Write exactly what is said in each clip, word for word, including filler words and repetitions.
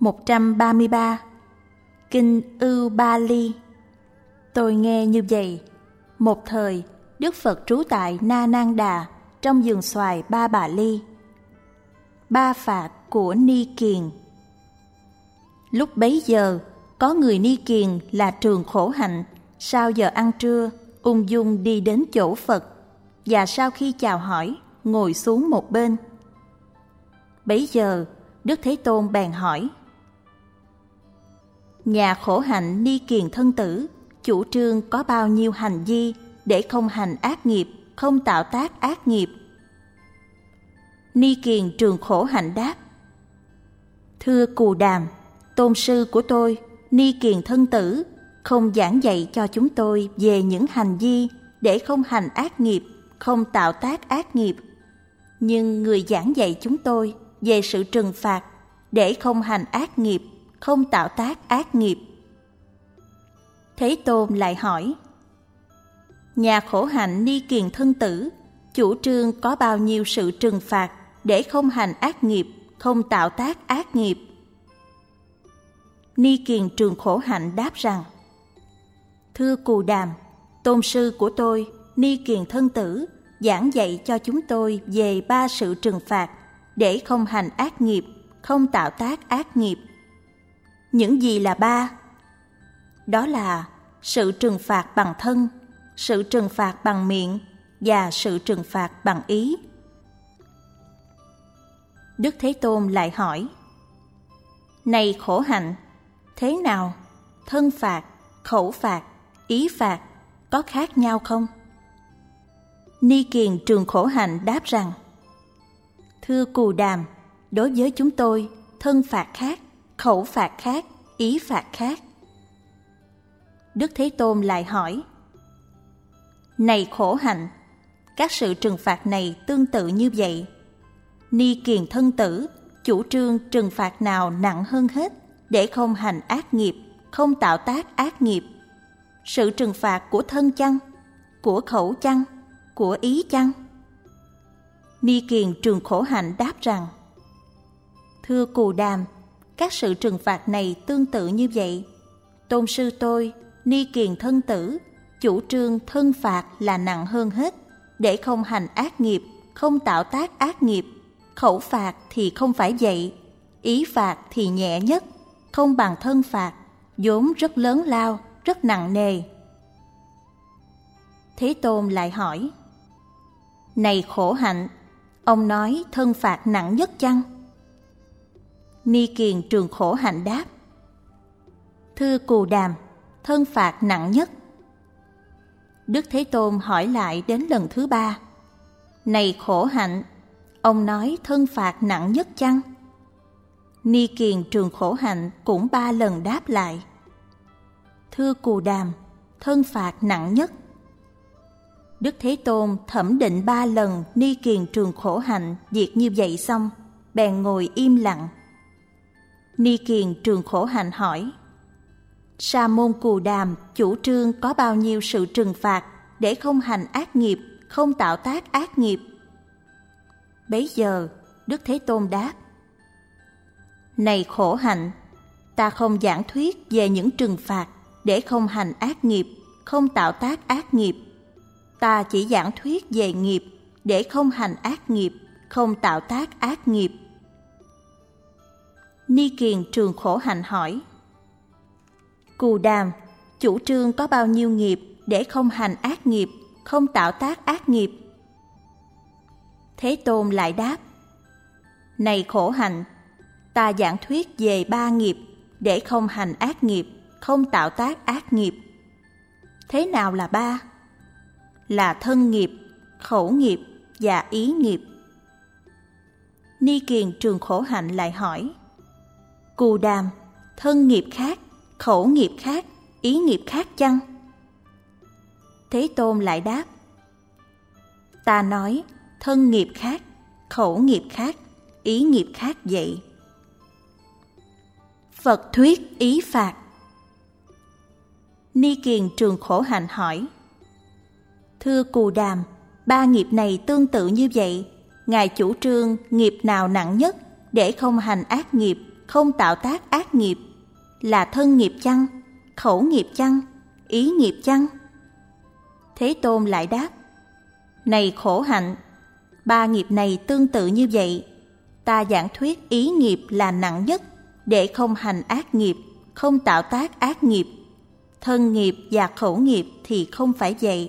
một trăm ba mươi ba. Kinh Ưu Ba Ly. Tôi nghe như vậy. Một thời, Đức Phật trú tại Na Nan Đà trong vườn xoài Ba Bà Ly. Ba phạt của Ni Kiền. Lúc bấy giờ, có người Ni Kiền là Trường Khổ Hạnh sau giờ ăn trưa ung dung đi đến chỗ Phật, và sau khi chào hỏi ngồi xuống một bên. Bấy giờ Đức Thế Tôn bèn hỏi: Nhà Khổ Hạnh Ni Kiền thân tử chủ trương có bao nhiêu hành vi để không hành ác nghiệp, không tạo tác ác nghiệp? Ni Kiền Trường Khổ Hạnh đáp: Thưa Cù Đàm, tôn sư của tôi, Ni Kiền thân tử, không giảng dạy cho chúng tôi về những hành vi để không hành ác nghiệp, không tạo tác ác nghiệp. Nhưng người giảng dạy chúng tôi về sự trừng phạt để không hành ác nghiệp, không tạo tác ác nghiệp. Thế Tôn lại hỏi: Nhà Khổ Hạnh Ni Kiền thân tử chủ trương có bao nhiêu sự trừng phạt để không hành ác nghiệp, không tạo tác ác nghiệp? Ni Kiền Trường Khổ Hạnh đáp rằng: Thưa Cù Đàm, tôn sư của tôi, Ni Kiền thân tử, giảng dạy cho chúng tôi về ba sự trừng phạt để không hành ác nghiệp, không tạo tác ác nghiệp. Những gì là ba? Đó là sự trừng phạt bằng thân, sự trừng phạt bằng miệng và sự trừng phạt bằng ý. Đức Thế Tôn lại hỏi: Này Khổ Hạnh, thế nào? Thân phạt, khẩu phạt, ý phạt có khác nhau không? Ni Kiền Trường Khổ Hạnh đáp rằng: Thưa Cù Đàm, đối với chúng tôi, thân phạt khác, khẩu phạt khác, ý phạt khác. Đức Thế Tôn lại hỏi: Này Khổ Hạnh, các sự trừng phạt này tương tự như vậy. Ni Kiền thân tử chủ trương trừng phạt nào nặng hơn hết để không hành ác nghiệp, không tạo tác ác nghiệp? Sự trừng phạt của thân chăng? Của khẩu chăng? Của ý chăng? Ni Kiền Trường Khổ Hạnh đáp rằng: Thưa Cù Đàm, các sự trừng phạt này tương tự như vậy. Tôn sư tôi, Ni Kiền thân tử, chủ trương thân phạt là nặng hơn hết để không hành ác nghiệp, không tạo tác ác nghiệp. Khẩu phạt thì không phải vậy, ý phạt thì nhẹ nhất, không bằng thân phạt, vốn rất lớn lao, rất nặng nề. Thế Tôn lại hỏi: Này Khổ Hạnh, ông nói thân phạt nặng nhất chăng? Ni Kiền Trường Khổ Hạnh đáp: Thưa Cù Đàm, thân phạt nặng nhất. Đức Thế Tôn hỏi lại đến lần thứ ba: Này Khổ Hạnh, ông nói thân phạt nặng nhất chăng? Ni Kiền Trường Khổ Hạnh cũng ba lần đáp lại: Thưa Cù Đàm, thân phạt nặng nhất. Đức Thế Tôn thẩm định ba lần Ni Kiền Trường Khổ Hạnh việc như vậy xong, bèn ngồi im lặng. Ni Kiền Trường Khổ Hạnh hỏi: Sa môn Cù Đàm chủ trương có bao nhiêu sự trừng phạt để không hành ác nghiệp, không tạo tác ác nghiệp? Bấy giờ Đức Thế Tôn đáp: Này Khổ Hạnh, ta không giảng thuyết về những trừng phạt để không hành ác nghiệp, không tạo tác ác nghiệp. Ta chỉ giảng thuyết về nghiệp để không hành ác nghiệp, không tạo tác ác nghiệp. Ni Kiền Trường Khổ Hạnh hỏi: Cù Đàm, chủ trương có bao nhiêu nghiệp để không hành ác nghiệp, không tạo tác ác nghiệp? Thế Tôn lại đáp: Này Khổ Hạnh, ta giảng thuyết về ba nghiệp để không hành ác nghiệp, không tạo tác ác nghiệp. Thế nào là ba? Là thân nghiệp, khẩu nghiệp và ý nghiệp. Ni Kiền Trường Khổ Hạnh lại hỏi: Cù Đàm, thân nghiệp khác, khẩu nghiệp khác, ý nghiệp khác chăng? Thế Tôn lại đáp: Ta nói thân nghiệp khác, khẩu nghiệp khác, ý nghiệp khác vậy. Phật thuyết ý phạt. Ni Kiền Trường Khổ Hạnh hỏi: Thưa Cù Đàm, ba nghiệp này tương tự như vậy, Ngài chủ trương nghiệp nào nặng nhất để không hành ác nghiệp, không tạo tác ác nghiệp là thân nghiệp chăng, khẩu nghiệp chăng, ý nghiệp chăng? Thế Tôn lại đáp: Này khổ hạnh, ba nghiệp này tương tự như vậy. Ta giảng thuyết ý nghiệp là nặng nhất, để không hành ác nghiệp, không tạo tác ác nghiệp. Thân nghiệp và khẩu nghiệp thì không phải vậy.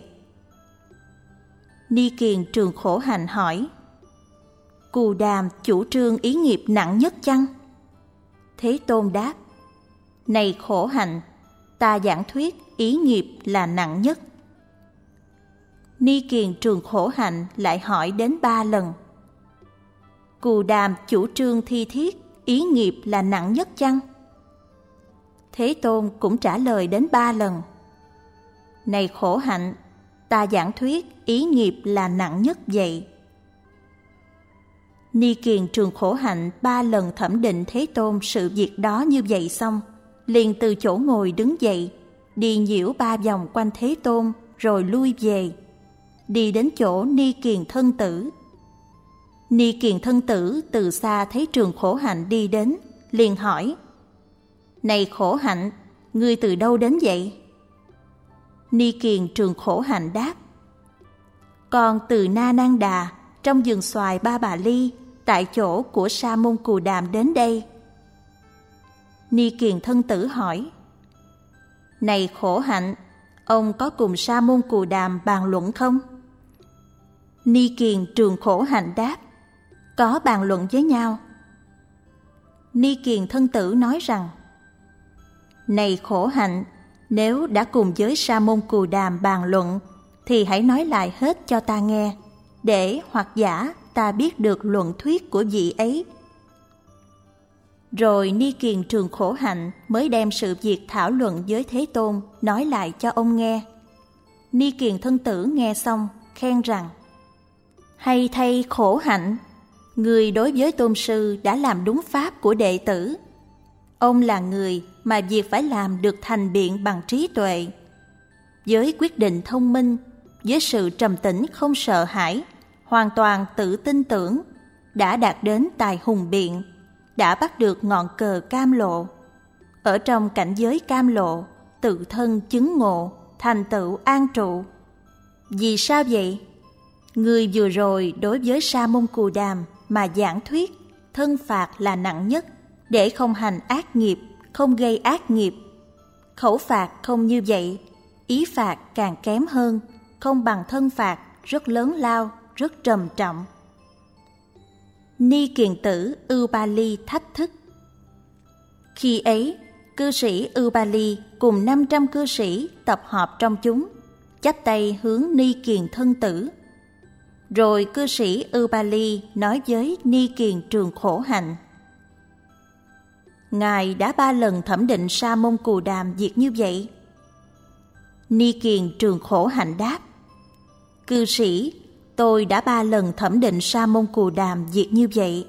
Ni Kiền Trường Khổ Hạnh hỏi: Cù Đàm chủ trương ý nghiệp nặng nhất chăng? Thế Tôn đáp: Này khổ hạnh, ta giảng thuyết ý nghiệp là nặng nhất. Ni Kiền Trường Khổ Hạnh lại hỏi đến ba lần: Cù Đàm chủ trương thi thiết ý nghiệp là nặng nhất chăng? Thế Tôn cũng trả lời đến ba lần: Này khổ hạnh, ta giảng thuyết ý nghiệp là nặng nhất vậy. Ni Kiền Trường Khổ Hạnh ba lần thẩm định Thế Tôn sự việc đó như vậy xong, liền từ chỗ ngồi đứng dậy, đi nhiễu ba vòng quanh Thế Tôn rồi lui về, đi đến chỗ Ni Kiền Thân Tử. Ni Kiền Thân Tử từ xa thấy Trường Khổ Hạnh đi đến, liền hỏi: Này khổ hạnh, ngươi từ đâu đến vậy? Ni Kiền Trường Khổ Hạnh đáp: Con từ Na Nan Đà, trong vườn xoài Ba Bà Ly, tại chỗ của Sa môn Cù Đàm đến đây. Ni Kiền Thân Tử hỏi: Này khổ hạnh, ông có cùng Sa môn Cù Đàm bàn luận không? Ni Kiền Trường Khổ Hạnh đáp: Có bàn luận với nhau. Ni Kiền Thân Tử nói rằng: Này khổ hạnh, nếu đã cùng với Sa môn Cù Đàm bàn luận, thì hãy nói lại hết cho ta nghe, để hoặc giả ta biết được luận thuyết của vị ấy. Rồi Ni Kiền Trường Khổ Hạnh mới đem sự việc thảo luận với Thế Tôn nói lại cho ông nghe. Ni Kiền Thân Tử nghe xong khen rằng: Hay thay khổ hạnh, người đối với tôn sư đã làm đúng pháp của đệ tử. Ông là người mà việc phải làm được thành biện bằng trí tuệ, với quyết định thông minh, với sự trầm tĩnh không sợ hãi, hoàn toàn tự tin tưởng, đã đạt đến tài hùng biện, đã bắt được ngọn cờ cam lộ. Ở trong cảnh giới cam lộ, tự thân chứng ngộ, thành tựu an trụ. Vì sao vậy? Người vừa rồi đối với Sa môn Cù Đàm mà giảng thuyết thân phạt là nặng nhất, để không hành ác nghiệp, không gây ác nghiệp. Khẩu phạt không như vậy, ý phạt càng kém hơn, không bằng thân phạt, rất lớn lao, rất trầm trọng. Ni Kiền Tử Ưu-ba-li thách thức. Khi ấy, cư sĩ Ưu-ba-li cùng năm trăm cư sĩ tập họp trong chúng, chắp tay hướng Ni Kiền Thân Tử. Rồi cư sĩ Ưu-ba-li nói với Ni Kiền Trường Khổ Hạnh: Ngài đã ba lần thẩm định Sa môn Cù Đàm việc như vậy. Ni Kiền Trường Khổ Hạnh đáp: Cư sĩ, tôi đã ba lần thẩm định Sa môn Cù Đàm việc như vậy.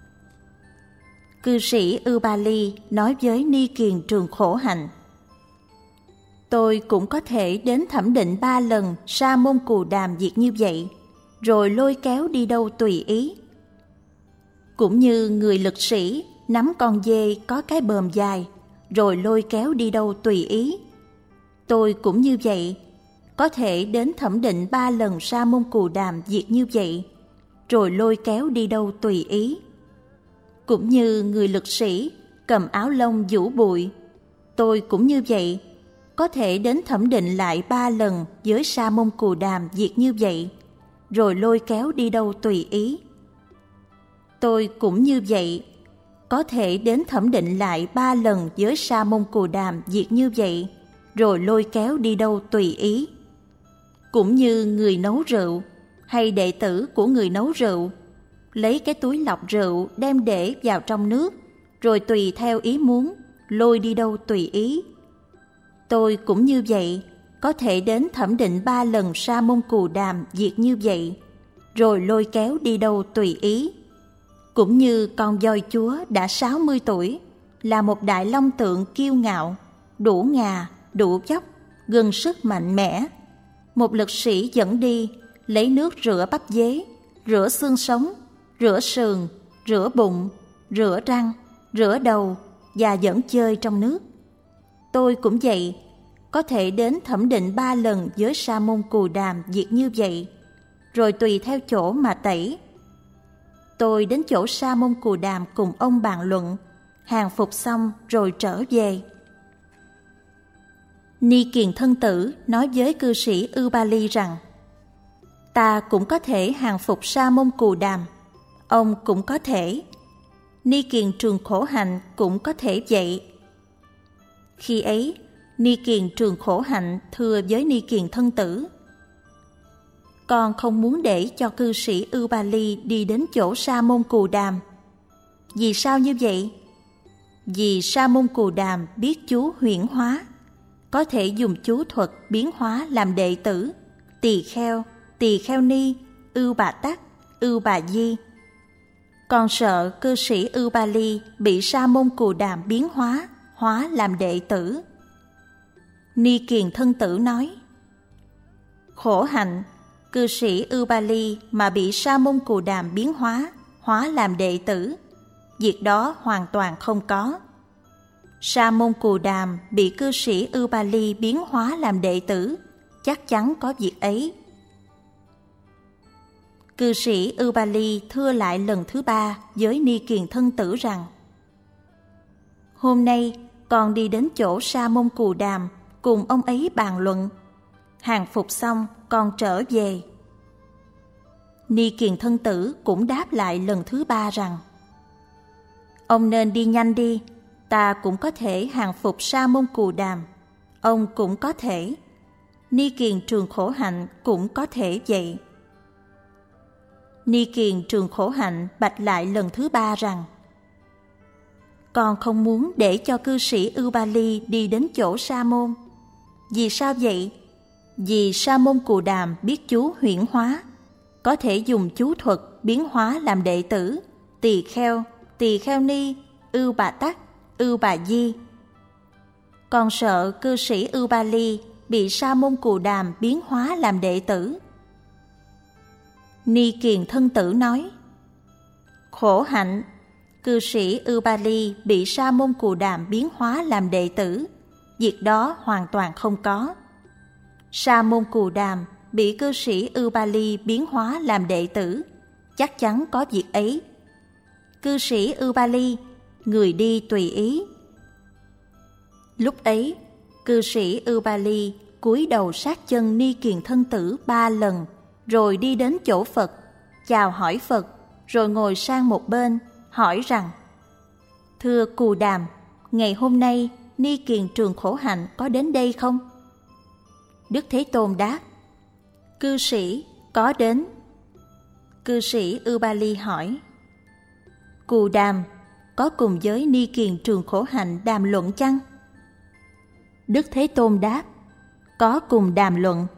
Cư sĩ Ưu-ba-li nói với Ni Kiền Trường Khổ Hạnh: Tôi cũng có thể đến thẩm định ba lần Sa môn Cù Đàm việc như vậy, rồi lôi kéo đi đâu tùy ý. Cũng như người lực sĩ nắm con dê có cái bờm dài, rồi lôi kéo đi đâu tùy ý. Tôi cũng như vậy, có thể đến thẩm định ba lần Sa môn Cù Đàm việc như vậy, rồi lôi kéo đi đâu tùy ý. Cũng như người lực sĩ cầm áo lông vũ bụi, tôi cũng như vậy, có thể đến thẩm định lại ba lần với Sa môn Cù Đàm việc như vậy, rồi lôi kéo đi đâu tùy ý. Tôi cũng như vậy, có thể đến thẩm định lại ba lần với Sa môn Cù Đàm việc như vậy, rồi lôi kéo đi đâu tùy ý. Cũng như người nấu rượu, hay đệ tử của người nấu rượu, lấy cái túi lọc rượu đem để vào trong nước, rồi tùy theo ý muốn, lôi đi đâu tùy ý. Tôi cũng như vậy, có thể đến thẩm định ba lần Sa môn Cù Đàm việc như vậy, rồi lôi kéo đi đâu tùy ý. Cũng như con voi chúa đã sáu mươi tuổi, là một đại long tượng kiêu ngạo, đủ ngà, đủ dốc, gân sức mạnh mẽ. Một lực sĩ dẫn đi, lấy nước rửa bắp dế, rửa xương sống, rửa sườn, rửa bụng, rửa răng, rửa đầu và dẫn chơi trong nước. Tôi cũng vậy, có thể đến thẩm định ba lần với Sa môn Cù Đàm việc như vậy, rồi tùy theo chỗ mà tẩy. Tôi đến chỗ Sa môn Cù Đàm cùng ông bàn luận, hàng phục xong rồi trở về. Ni Kiền Thân Tử nói với cư sĩ Ưu Ba Ly rằng: ta cũng có thể hàng phục Sa môn Cù Đàm, ông cũng có thể. Ni Kiền Trường Khổ Hạnh cũng có thể vậy. Khi ấy, Ni Kiền Trường Khổ Hạnh thưa với Ni Kiền Thân Tử: con không muốn để cho cư sĩ Ưu Ba Ly đi đến chỗ Sa môn Cù Đàm. Vì sao như vậy? Vì Sa môn Cù Đàm biết chú huyễn hóa, có thể dùng chú thuật biến hóa làm đệ tử Tỳ Kheo, Tỳ Kheo Ni, Ưu Bà Tắc, Ưu Bà Di. Còn sợ cư sĩ Ưu Ba Ly bị Sa môn Cù Đàm biến hóa, hóa làm đệ tử. Ni Kiền Thân Tử nói: khổ hạnh, cư sĩ Ưu Ba Ly mà bị Sa môn Cù Đàm biến hóa, hóa làm đệ tử, việc đó hoàn toàn không có. Sa môn Cù Đàm bị cư sĩ Ưu Ba Ly biến hóa làm đệ tử, chắc chắn có việc ấy. Cư sĩ Ưu Ba Ly thưa lại lần thứ ba với Ni Kiền Thân Tử rằng: hôm nay con đi đến chỗ Sa môn Cù Đàm cùng ông ấy bàn luận, hàng phục xong con trở về. Ni Kiền Thân Tử cũng đáp lại lần thứ ba rằng: ông nên đi nhanh đi, ta cũng có thể hàng phục Sa môn Cù Đàm, ông cũng có thể. Ni Kiền Trường Khổ Hạnh cũng có thể vậy. Ni Kiền Trường Khổ Hạnh bạch lại lần thứ ba rằng: con không muốn để cho cư sĩ Ưu Ba Ly đi đến chỗ Sa môn. Vì sao vậy? Vì Sa môn Cù Đàm biết chú huyễn hóa, có thể dùng chú thuật biến hóa làm đệ tử Tỳ Kheo, Tỳ Kheo Ni, Ưu Bà Tắc, Ưu Bà Di. Còn sợ cư sĩ Ưu Ba Ly bị Sa môn Cù Đàm biến hóa làm đệ tử. Ni Kiền Thân Tử nói: khổ hạnh, cư sĩ Ưu Ba Ly bị Sa môn Cù Đàm biến hóa làm đệ tử, việc đó hoàn toàn không có. Sa môn Cù Đàm bị cư sĩ Ưu Ba Ly biến hóa làm đệ tử, chắc chắn có việc ấy. Cư sĩ Ưu Ba Ly, người đi tùy ý. Lúc ấy, cư sĩ Ưu Ba Ly cúi đầu sát chân Ni Kiền Thân Tử ba lần, rồi đi đến chỗ Phật, chào hỏi Phật, rồi ngồi sang một bên, hỏi rằng: thưa Cù Đàm, ngày hôm nay Ni Kiền Trường Khổ Hạnh có đến đây không? Đức Thế Tôn đáp: cư sĩ có đến. Cư sĩ Ưu Ba Ly hỏi: Cù Đàm có cùng với Ni Kiền Trường Khổ Hạnh đàm luận chăng? Đức Thế Tôn đáp: có cùng đàm luận.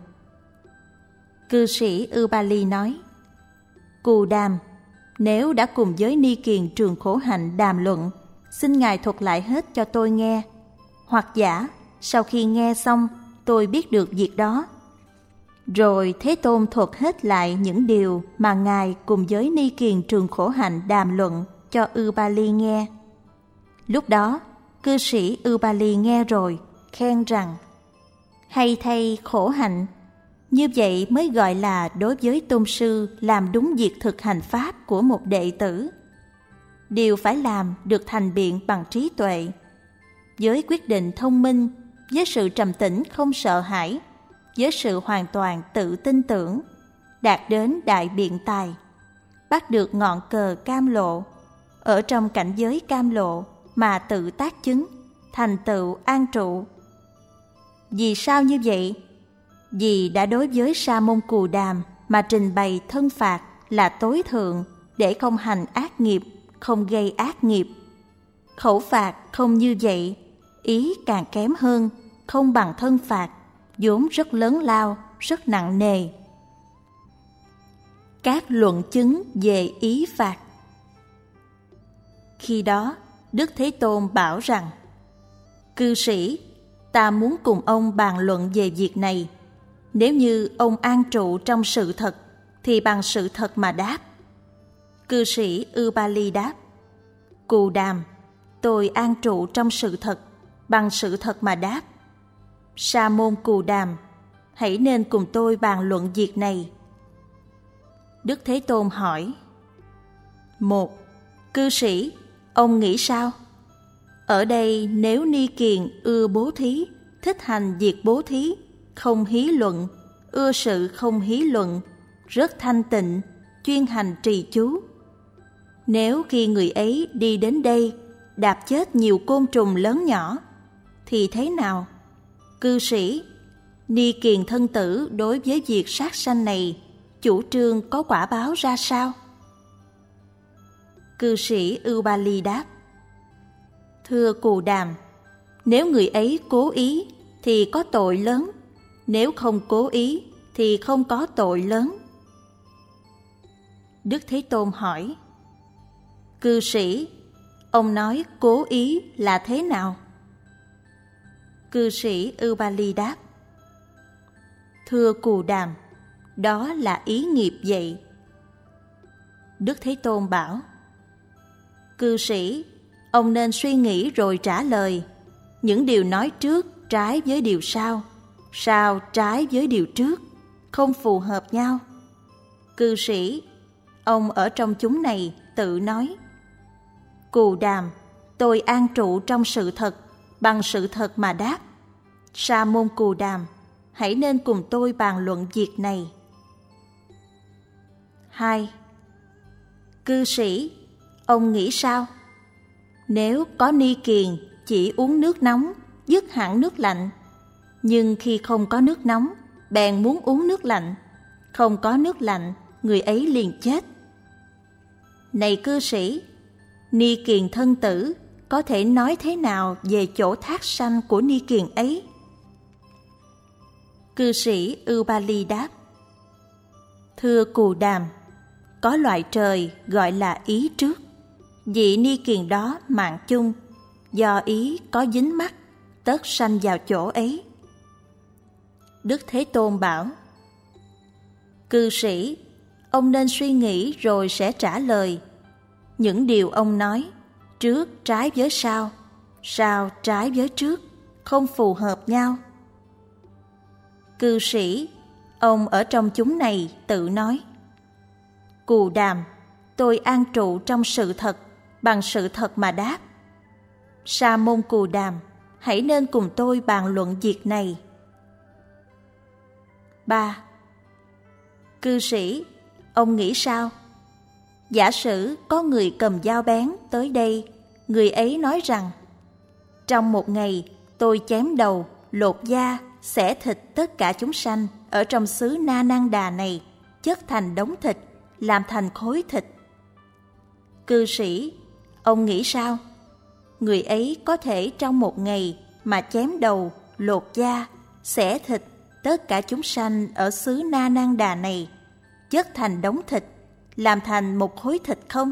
Cư sĩ Ưu Ba Ly nói: Cù Đàm, nếu đã cùng với Ni Kiền Trường Khổ Hạnh đàm luận, xin Ngài thuật lại hết cho tôi nghe, hoặc giả sau khi nghe xong tôi biết được việc đó. Rồi Thế Tôn thuật hết lại những điều mà Ngài cùng với Ni Kiền Trường Khổ Hạnh đàm luận cho Ưu Ba Ly nghe. Lúc đó, cư sĩ Ưu Ba Ly nghe rồi, khen rằng: hay thay khổ hạnh, như vậy mới gọi là đối với tôn sư làm đúng việc thực hành pháp của một đệ tử. Điều phải làm được thành biện bằng trí tuệ, với quyết định thông minh, với sự trầm tĩnh không sợ hãi, với sự hoàn toàn tự tin tưởng, đạt đến đại biện tài, bắt được ngọn cờ cam lộ, ở trong cảnh giới cam lộ mà tự tác chứng, thành tựu an trụ. Vì sao như vậy? Vì đã đối với Sa môn Cù Đàm mà trình bày thân phạt là tối thượng, để không hành ác nghiệp, không gây ác nghiệp. Khẩu phạt không như vậy, ý càng kém hơn, không bằng thân phạt, vốn rất lớn lao, rất nặng nề. Các luận chứng về ý phạt. Khi đó, Đức Thế Tôn bảo rằng: cư sĩ, ta muốn cùng ông bàn luận về việc này. Nếu như ông an trụ trong sự thật, thì bằng sự thật mà đáp. Cư sĩ Ưu Ba Ly đáp: Cù Đàm, tôi an trụ trong sự thật, bằng sự thật mà đáp. Sa môn Cù Đàm, hãy nên cùng tôi bàn luận việc này. Đức Thế Tôn hỏi: Một, cư sĩ, ông nghĩ sao? Ở đây nếu Ni Kiền ưa bố thí, thích hành việc bố thí, không hí luận, ưa sự không hí luận, rất thanh tịnh, chuyên hành trì chú. Nếu khi người ấy đi đến đây đạp chết nhiều côn trùng lớn nhỏ, thì thế nào? Cư sĩ, Ni Kiền thân tử đối với việc sát sanh này chủ trương có quả báo ra sao? Cư sĩ Ubali đáp: Thưa Cù Đàm, nếu người ấy cố ý thì có tội lớn, nếu không cố ý thì không có tội lớn. Đức Thế Tôn hỏi: Cư sĩ, ông nói cố ý là thế nào? Cư sĩ Ubali đáp: Thưa Cù Đàm, đó là ý nghiệp vậy. Đức Thế Tôn bảo: Cư sĩ, ông nên suy nghĩ rồi trả lời. Những điều nói trước trái với điều sau, sau trái với điều trước, không phù hợp nhau. Cư sĩ, ông ở trong chúng này tự nói: Cù Đàm, tôi an trụ trong sự thật, bằng sự thật mà đáp. Sa môn Cù Đàm, hãy nên cùng tôi bàn luận việc này. Hai, cư sĩ, ông nghĩ sao? Nếu có Ni Kiền chỉ uống nước nóng, dứt hẳn nước lạnh, nhưng khi không có nước nóng, bèn muốn uống nước lạnh, không có nước lạnh, người ấy liền chết. Này cư sĩ, Ni Kiền thân tử có thể nói thế nào về chỗ thác sanh của Ni Kiền ấy? Cư sĩ Ubali đáp: Thưa Cù Đàm, có loại trời gọi là ý trước. Vị Ni Kiền đó mạng chung, do ý có dính mắc, tất sanh vào chỗ ấy. Đức Thế Tôn bảo: Cư sĩ, ông nên suy nghĩ rồi sẽ trả lời. Những điều ông nói, trước trái với sau, sau trái với trước, không phù hợp nhau. Cư sĩ, ông ở trong chúng này tự nói: Cù Đàm, tôi an trụ trong sự thật, bằng sự thật mà đáp. Sa môn Cù Đàm, hãy nên cùng tôi bàn luận việc này. Ba, cư sĩ, ông nghĩ sao? Giả sử có người cầm dao bén tới đây, người ấy nói rằng: Trong một ngày tôi chém đầu, lột da, xẻ thịt tất cả chúng sanh ở trong xứ Na Nan Đà này, chất thành đống thịt, làm thành khối thịt. Cư sĩ, ông nghĩ sao? Người ấy có thể trong một ngày mà chém đầu, lột da, xẻ thịt tất cả chúng sanh ở xứ Na Nan Đà này, chất thành đống thịt, làm thành một khối thịt không?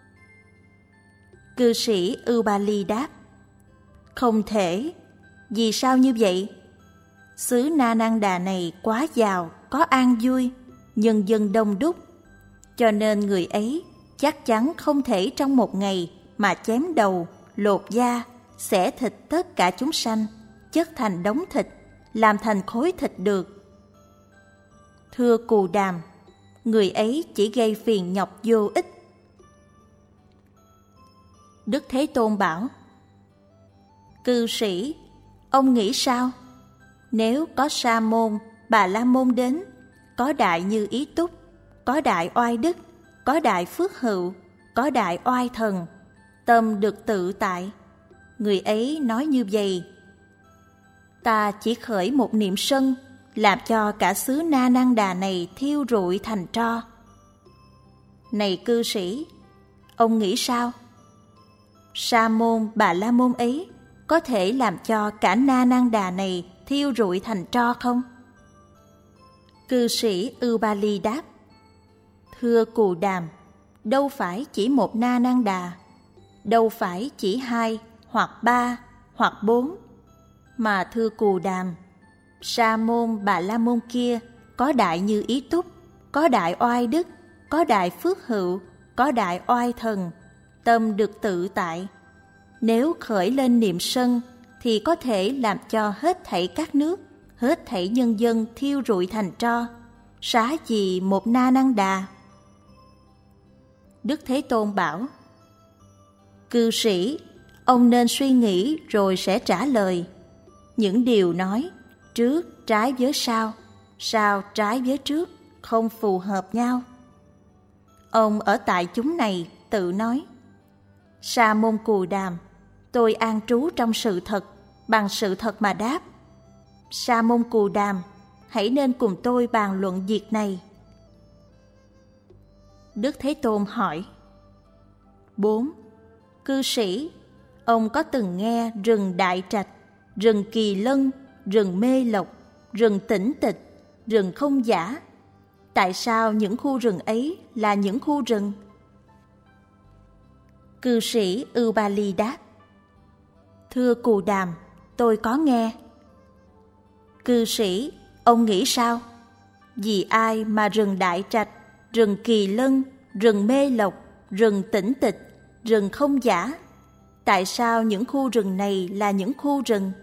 Cư sĩ Ubali đáp: Không thể. Vì sao như vậy? Xứ Na Nan Đà này quá giàu, có an vui, nhân dân đông đúc, cho nên người ấy chắc chắn không thể trong một ngày mà chém đầu, lột da, xẻ thịt tất cả chúng sanh, chất thành đống thịt, làm thành khối thịt được. Thưa Cù Đàm, người ấy chỉ gây phiền nhọc vô ích. Đức Thế Tôn bảo: Cư sĩ, ông nghĩ sao? Nếu có Sa môn, Bà La môn đến, có đại Như Ý Túc, có đại oai đức, có đại phước hữu, có đại oai thần, tâm được tự tại, người ấy nói như vậy: Ta chỉ khởi một niệm sân, làm cho cả xứ Na Nan Đà này thiêu rụi thành tro. Này cư sĩ, ông nghĩ sao? Sa môn, Bà La môn ấy có thể làm cho cả Na Nan Đà này thiêu rụi thành tro không? Cư sĩ Ubali đáp: Thưa Cù Đàm, đâu phải chỉ một Na Nan Đà, đâu phải chỉ hai hoặc ba hoặc bốn, mà thưa Cù Đàm, Sa môn, Bà La môn kia có đại Như Ý Túc, có đại oai đức, có đại phước hữu, có đại oai thần, tâm được tự tại. Nếu khởi lên niệm sân thì có thể làm cho hết thảy các nước, hết thảy nhân dân thiêu rụi thành tro, xá gì một Na Năng Đà. Đức Thế Tôn bảo: Cư sĩ, ông nên suy nghĩ rồi sẽ trả lời. Những điều nói trước trái với sau, sau trái với trước, không phù hợp nhau. Ông ở tại chúng này tự nói: Sa môn Cù Đàm, tôi an trú trong sự thật, bằng sự thật mà đáp. Sa môn Cù Đàm, hãy nên cùng tôi bàn luận việc này. Đức Thế Tôn hỏi: bốn. Cư sĩ, ông có từng nghe rừng Đại Trạch, rừng Kỳ Lân, rừng Mê Lộc, rừng Tĩnh Tịch, rừng Không Giả? Tại sao những khu rừng ấy là những khu rừng? Cư sĩ Ưu Ba Ly đáp: Thưa Cù Đàm, tôi có nghe. Cư sĩ, ông nghĩ sao? Vì ai mà rừng Đại Trạch, rừng Kỳ Lân, rừng Mê Lộc, rừng Tĩnh Tịch, rừng Không Giả? Tại sao những khu rừng này là những khu rừng?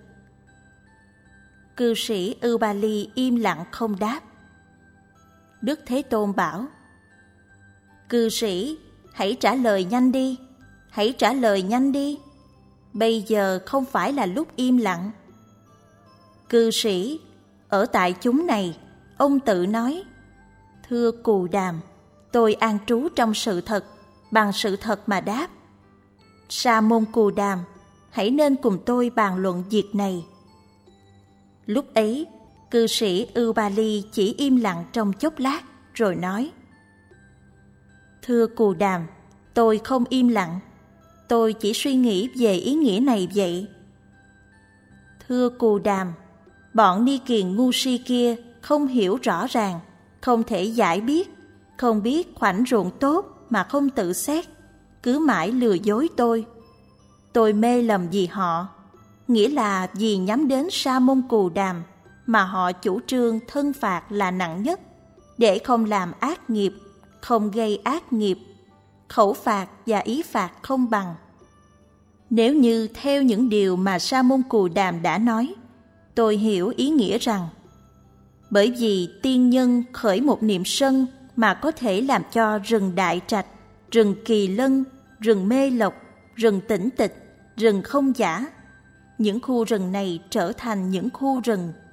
Cư sĩ Ưu Ba Ly im lặng không đáp. Đức Thế Tôn bảo: Cư sĩ, hãy trả lời nhanh đi, hãy trả lời nhanh đi. Bây giờ không phải là lúc im lặng. Cư sĩ, ở tại chúng này, ông tự nói: Thưa Cù Đàm, tôi an trú trong sự thật, bằng sự thật mà đáp. Sa môn Cù Đàm, hãy nên cùng tôi bàn luận việc này. Lúc ấy, cư sĩ Ưu Ba Ly chỉ im lặng trong chốc lát, rồi nói: Thưa Cù Đàm, tôi không im lặng, tôi chỉ suy nghĩ về ý nghĩa này vậy. Thưa Cù Đàm, bọn ni kiền ngu si kia không hiểu rõ ràng, không thể giải biết, không biết khoảnh ruộng tốt mà không tự xét, cứ mãi lừa dối tôi. Tôi mê lầm vì họ, nghĩa là vì nhắm đến Sa môn Cù Đàm mà họ chủ trương thân phạt là nặng nhất, để không làm ác nghiệp, không gây ác nghiệp, khẩu phạt và ý phạt không bằng. Nếu như theo những điều mà Sa môn Cù Đàm đã nói, tôi hiểu ý nghĩa rằng bởi vì tiên nhân khởi một niệm sân mà có thể làm cho rừng Đại Trạch, rừng Kỳ Lân, rừng Mê Lộc, rừng Tĩnh Tịch, rừng Không Giả, những khu rừng này trở thành những khu rừng